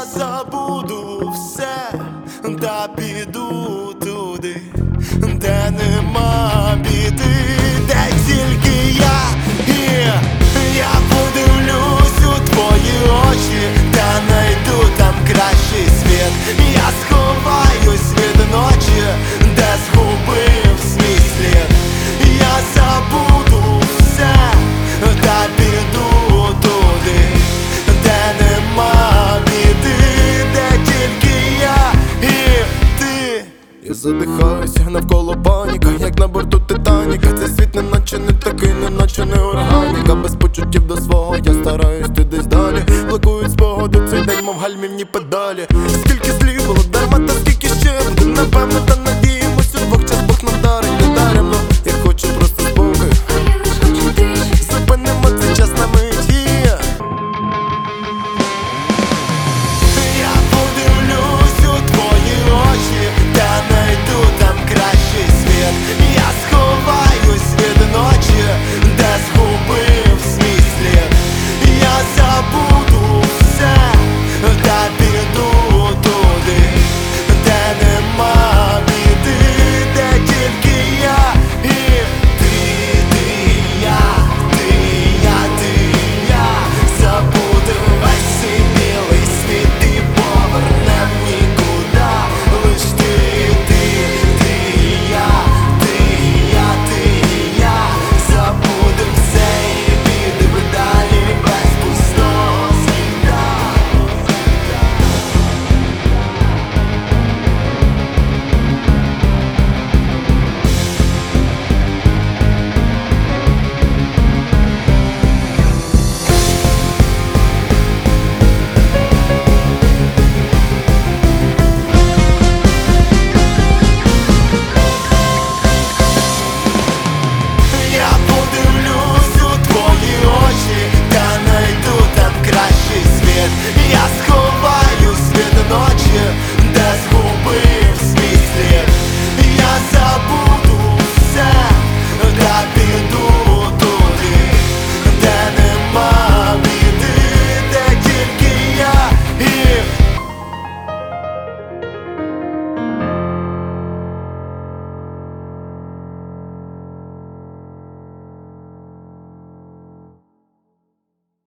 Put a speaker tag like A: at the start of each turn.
A: забуду все та піду туди, де нема біди, де тільки я подивлюсь у твої очі, та найду там кращий світ. Я сховаюсь від ночі, де згубив свій слід. Я забуду все та піду туди, де нема біди, де тільки я і ти. Я задихаюся, навколо паніка, як на борту Титаніка. Цей світ неначе не такий, неначе не органіка. Без почуттів до свого